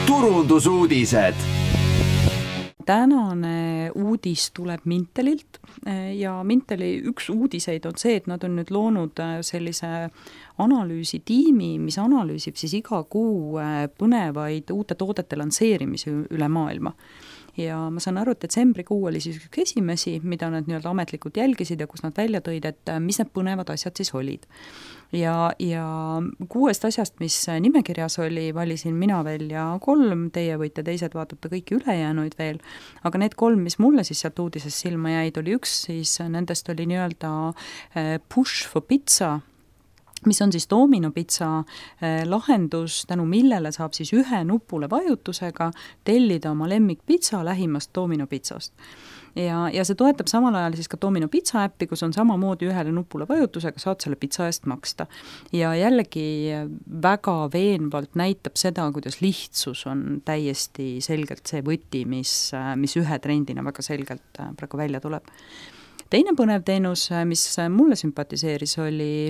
turundusuudised. Tänane uudis tuleb Mintelilt ja Minteli üks uudiseid on see, et nad on nüüd loonud sellise analüüsitiimi, mis analüüsib siis iga kuu põnevaid uute toodete lansseerimisi üle maailma. Ja ma saan aru, et detsembrikuu oli siis üks esimesi, mida nad nii-öelda ametlikult jälgisid ja kus nad välja tõid, et mis need põnevad asjad siis olid. Ja 6 asjast, mis nimekirjas oli, valisin mina välja 3, teie võite teised vaadata kõiki ülejäänuid veel, aga need 3, mis mulle siis sealt uudisest silma jäid, oli üks, siis nendest oli nii-öelda push for pizza, mis on siis Domino Pizza lahendus, tänu millele saab siis ühe nupule vajutusega tellida oma lemmikpitsa lähimast Domino Pizzast. Ja see toetab samal ajal siis ka Domino Pizza äppi, kus on samamoodi ühele nupule vajutusega saad selle pizza eest maksta. Ja jällegi väga veenvalt näitab seda, kuidas lihtsus on täiesti selgelt see võti, mis ühe trendina väga selgelt praegu välja tuleb. Teine põnev teenus, mis mulle sümpatiseeris, oli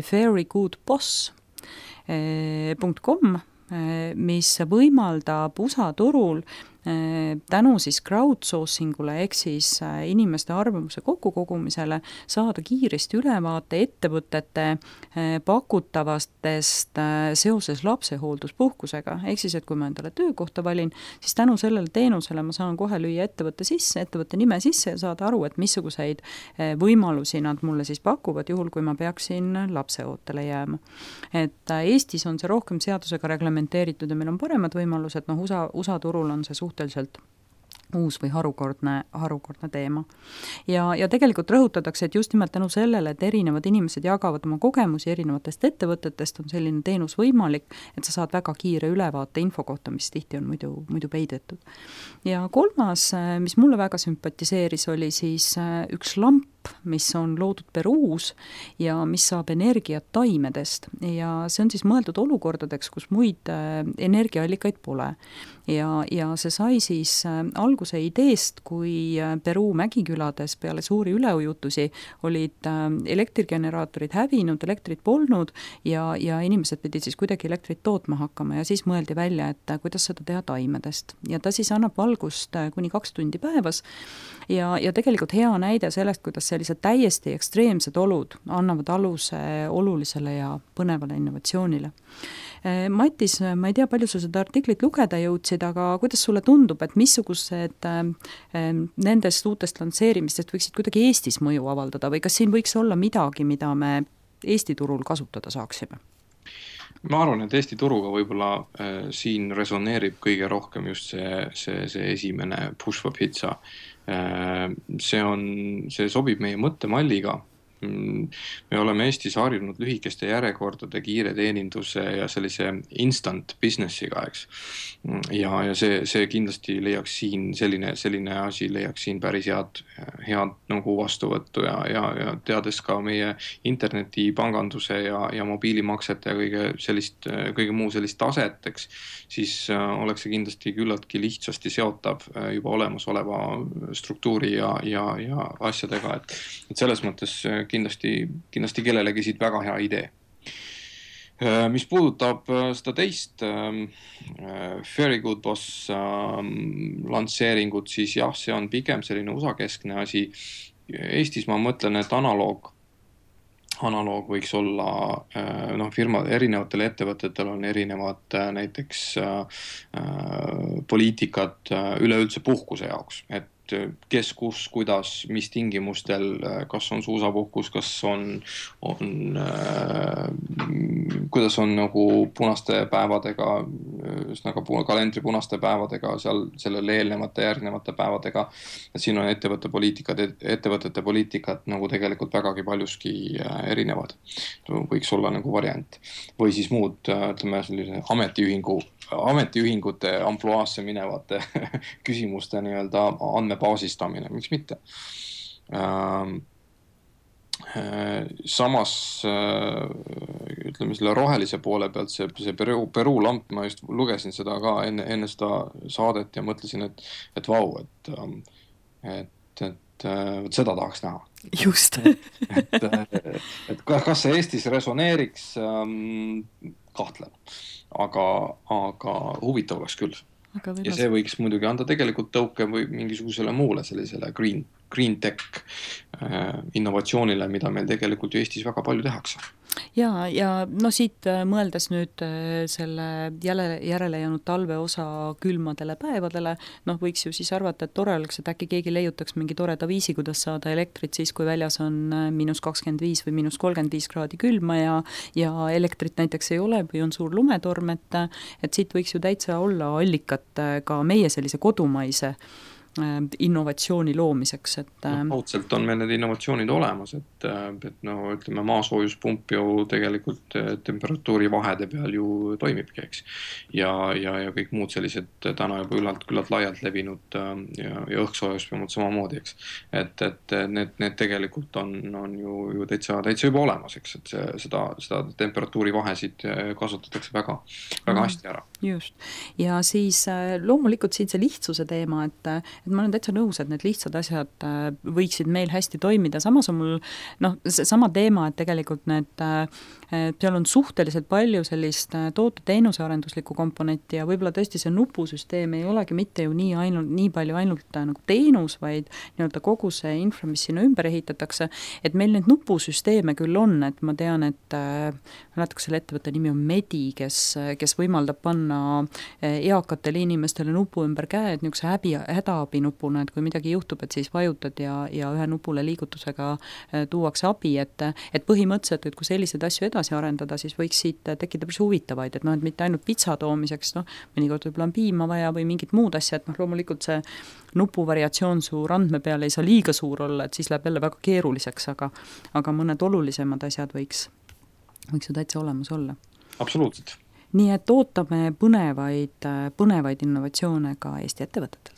verygoodboss.com, mis võimaldab USA turul tänu siis crowdsourcingule ehk siis inimeste arvamuse kokkukogumisele saada kiiresti ülevaate ettevõtete pakutavastest seoses lapsehoolduspuhkusega. Ehk siis, et kui ma endale töökohta valin, siis tänu sellele teenusele ma saan kohe lüüa ettevõtte nime sisse ja saada aru, et missuguseid võimalusi nad mulle siis pakuvad, juhul kui ma peaksin lapseootele jääma. Et Eestis on see rohkem seadusega reglementeeritud ja meil on paremad võimalused, USA turul on see suhteliselt uus või harukordne teema. Ja tegelikult rõhutatakse, et just nimelt tänu sellele, et erinevad inimesed jagavad oma kogemusi erinevatest ettevõtetest, on selline teenus võimalik, et sa saad väga kiire ülevaate info kohta, mis tihti on muidu peidetud. Ja 3, mis mulle väga sümpatiseeris, oli siis üks lamp, mis on loodud Peruus ja mis saab energiat taimedest. Ja see on siis mõeldud olukordadeks, kus muid energiaallikaid pole. Ja see sai siis alguse ideest, kui Peruu mägikülades peale suuri üleujutusi olid elektrigeneraatorid hävinud, elektrit polnud ja inimesed pidid siis kuidagi elektrit tootma hakkama ja siis mõeldi välja, et kuidas seda teha taimedest. Ja ta siis annab valgust kuni 2 tundi päevas ja tegelikult hea näide sellest, kuidas sellised täiesti ekstreemsed olud annavad aluse olulisele ja põnevale innovatsioonile. Matis, ma ei tea, palju sa seda artiklit lugeda jõudsid, aga kuidas sulle tundub, et missugused nendest uutest lansseerimistest võiksid kuidagi Eestis mõju avaldada või kas siin võiks olla midagi, mida me Eesti turul kasutada saaksime? Ma arvan, et Eesti turuga võib-olla siin resoneerib kõige rohkem just see esimene push for pizza. See sobib meie mõttemalliga. Me oleme Eestis harjunud lühikeste järjekordade, kiire teeninduse ja sellise instant businessiga, eks. Ja see kindlasti leiaks siin, selline asi leiaks siin päris head nagu vastuvõttu ja teades ka meie internetipanganduse ja mobiilimaksete ja kõige muu sellist taset, eks, siis oleks see kindlasti küllaltki lihtsasti seotav juba olemasoleva struktuuri ja asjadega, et selles mõttes kindlasti kellelegi siit väga hea idee. Mis puudutab seda teist Very Good Boss lansseeringut, siis jah, see on pigem selline USA-keskne asi. Eestis ma mõtlen, et analoog võiks olla, erinevatel ettevõtetel on erinevad näiteks poliitikat üleüldse puhkuse jaoks, et kes, kus, kuidas, mis tingimustel, kas on suusapuhkus, kas kuidas on nagu punaste päevadega, kalendri punaste päevadega, sellele eelnevate järgnevate päevadega, et siin on ettevõtete poliitikat nagu tegelikult vägagi paljuski erinevad. Võiks olla nagu variant. Või siis muud, ütleme, sellise ametiühingute ampluaasse minevate küsimuste nii-öelda andmebaasistamine, miks mitte. Samas, ütleme selle rohelise poole pealt, see Peruu lamp, ma just lugesin seda ka enne seda saadet ja mõtlesin, et vau, et seda tahaks näha. Just. et kas see Eestis resoneeriks, kahtlen, aga huvitav oleks küll. ja see võiks muidugi anda tegelikult tõuke või mingisugusele muule sellisele green tech innovatsioonile, mida meil tegelikult ju Eestis väga palju tehakse. Ja no siit mõeldes nüüd selle järele jäänud talve osa külmadele päevadele, võiks ju siis arvata, et tore oleks, et äkki keegi leiutaks mingi toreda viisi, kuidas saada elektrit siis, kui väljas on -25 või -35 kraadi külma ja elektrit näiteks ei ole või on suur lumetorm, et siit võiks ju täitsa olla allikat ka meie sellise kodumaise innovatsiooni loomiseks, kaudselt on meil need innovatsioonid olemas, et ütleme, maasoojuspump ju tegelikult temperatuuri vahede peal ju toimibki, eks. Ja kõik muud sellised täna juba küllalt laialt levinud ja õhksoojuspumud samamoodi, eks. Et need tegelikult on ju täitsa juba olemas, eks, et seda temperatuuri vahesid kasutatakse väga hästi ära. Just. Ja siis loomulikult siin see lihtsuse teema, et ma olen täitsa nõus, et need lihtsad asjad võiksid meil hästi toimida, samas on mul sama teema, et tegelikult seal on suhteliselt palju sellist toote-teenuse arenduslikku komponenti ja võib-olla tõesti see nupusüsteem ei olegi mitte ju nii palju ainult nagu teenus, vaid nii-öelda kogu see infra, mis sinna ümber ehitatakse, et meil neid nupusüsteeme küll on, et ma tean, et mäletan, selle ettevõtte nimi on Medi, kes võimaldab panna eakatele inimestele nupu ümber käed, niisuguse hädaabinupuna, et kui midagi juhtub, et siis vajutad ja ühe nupule liigutusega tuuakse abi, et põhimõtteliselt, et kui selliseid asju edasi arendada, siis võiks siit tekkida päris huvitavaid, et mitte ainult pitsa toomiseks, mõnikord võib-olla on piima vaja või mingid muud asjad, loomulikult see nupuvariatsioon suur andme peal ei saa liiga suur olla, et siis läheb jälle väga keeruliseks, aga mõned olulisemad asjad võiks ju täitsa olemas olla. Absoluutselt. Nii et ootame põnevaid innovatsioone ka Eesti ettevõtetel.